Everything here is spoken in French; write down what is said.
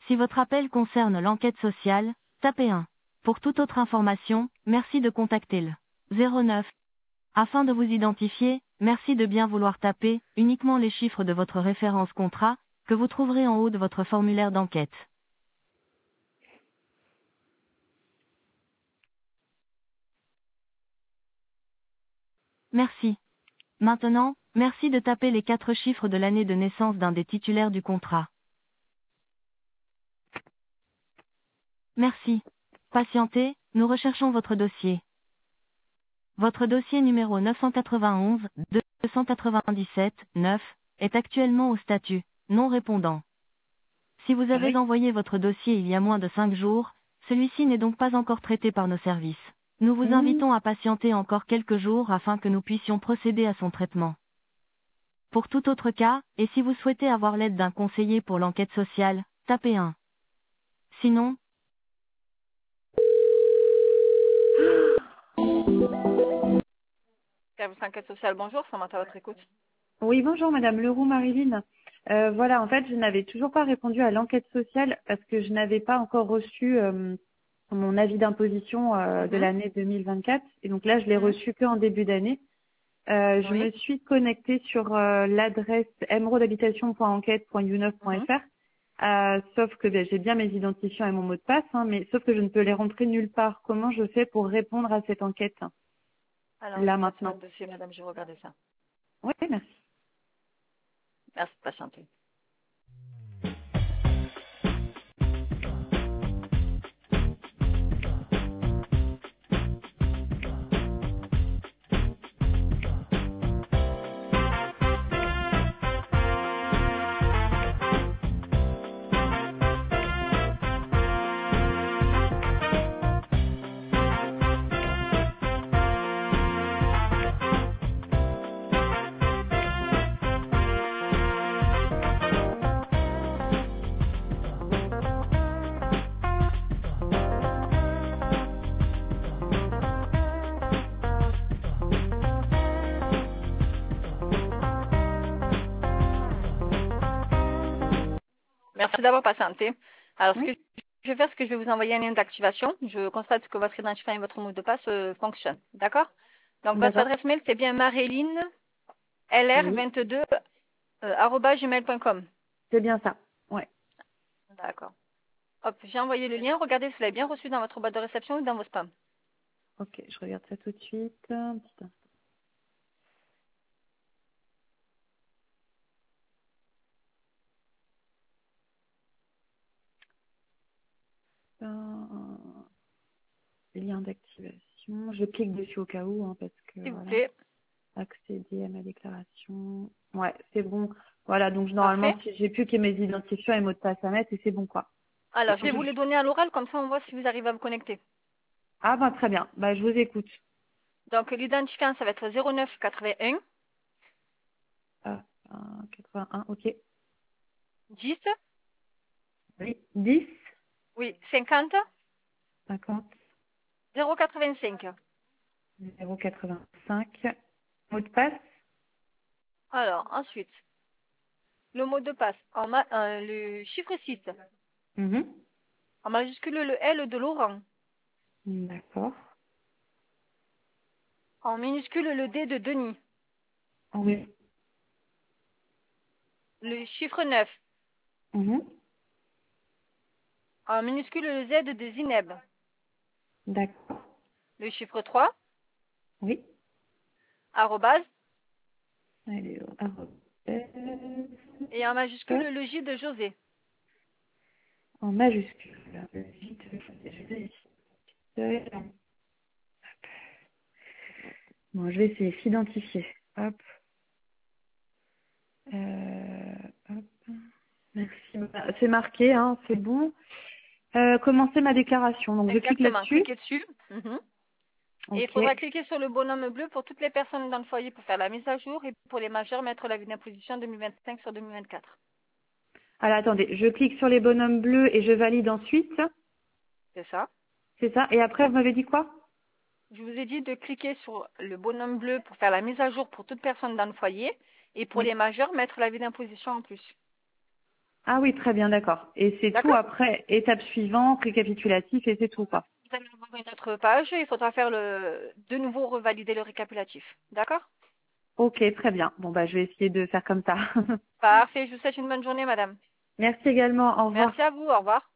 Si votre appel concerne l'enquête sociale, tapez 1. Pour toute autre information, merci de contacter le 09. Afin de vous identifier, merci de bien vouloir taper uniquement les chiffres de votre référence contrat, que vous trouverez en haut de votre formulaire d'enquête. Merci. Maintenant, merci de taper les 4 chiffres de l'année de naissance d'un des titulaires du contrat. Merci. Patientez, nous recherchons votre dossier. Votre dossier numéro 991 297 9 est actuellement au statut non répondant. Si vous avez envoyé votre dossier il y a moins de 5 jours, celui-ci n'est donc pas encore traité par nos services. Nous vous invitons à patienter encore quelques jours afin que nous puissions procéder à son traitement. Pour tout autre cas, et si vous souhaitez avoir l'aide d'un conseiller pour l'enquête sociale, tapez 1. Sinon, Service enquête sociale, bonjour, ça à votre écoute. Oui, bonjour Madame Leroux Marilyn. Voilà, en fait, je n'avais toujours pas répondu à l'enquête sociale parce que je n'avais pas encore reçu mon avis d'imposition de l'année 2024. Et donc là, je l'ai reçu qu'en début d'année. Je me suis connectée sur l'adresse emeraudehabitation.enquête.you9.fr. Sauf que j'ai bien mes identifiants et mon mot de passe, mais sauf que je ne peux les rentrer nulle part. Comment je fais pour répondre à cette enquête Alors, là je passe maintenant? votre dossier, madame, je vais regarder ça. Oui, merci. Merci de patienter. Merci d'avoir patienté. Alors, ce que je vais faire, c'est que je vais vous envoyer un lien d'activation. Je constate que votre identifiant et votre mot de passe fonctionnent. D'accord? Donc, votre adresse mail, c'est bien marilyn lr22 @gmail.com. C'est bien ça. Ouais. D'accord. Hop, j'ai envoyé le lien. Regardez si vous l'avez bien reçu dans votre boîte de réception ou dans vos spams. Ok, je regarde ça tout de suite. Un petit instant. Lien d'activation. Je clique dessus au cas où, parce que S'il vous voilà. plaît. Accéder à ma déclaration. Ouais, c'est bon. Voilà, donc normalement, Parfait. si j'ai plus que mes identifiants et mots de passe à mettre et c'est bon quoi. Alors, je vais vous les donner à l'oral, comme ça on voit si vous arrivez à vous connecter. Ah bah très bien. Bah je vous écoute. Donc, l'identifiant, ça va être 09 81 Ah, 81, ok. 10, Oui. 10, oui, 50, 50, 085. 085. Mot de passe. Alors, ensuite, le mot de passe, le chiffre 6, Mhm. en majuscule le L de Laurent, D'accord. en minuscule le D de Denis, Oui. le chiffre 9, Mhm. en minuscule le Z de Zineb, D'accord. le chiffre 3, Oui. arrobase, Allez, et en majuscule le J de José. en majuscule. Vite, je vais essayer. Bon, je vais essayer d'identifier. Hop. Hop. Merci. C'est marqué, c'est bon. Commencer ma déclaration. Donc je clique Exactement, là-dessus. cliquez dessus. Et il Ok. faudra cliquer sur le bonhomme bleu pour toutes les personnes dans le foyer pour faire la mise à jour et pour les majeurs mettre l'avis d'imposition 2025 sur 2024. Alors attendez, je clique sur les bonhommes bleus et je valide ensuite. C'est ça. C'est ça. Et après, vous m'avez dit quoi? Je vous ai dit de cliquer sur le bonhomme bleu pour faire la mise à jour pour toute personne dans le foyer et pour Oui. les majeurs mettre l'avis d'imposition en plus. Ah oui, très bien, d'accord. Et c'est tout D'accord? après, étape suivante, récapitulatif et c'est tout, quoi. Vous allez avoir une autre page, il faudra faire de nouveau revalider le récapitulatif. D'accord? Ok, très bien. Bon, bah, je vais essayer de faire comme ça. Parfait, je vous souhaite une bonne journée, madame. Merci également. Au revoir. Merci à vous, au revoir.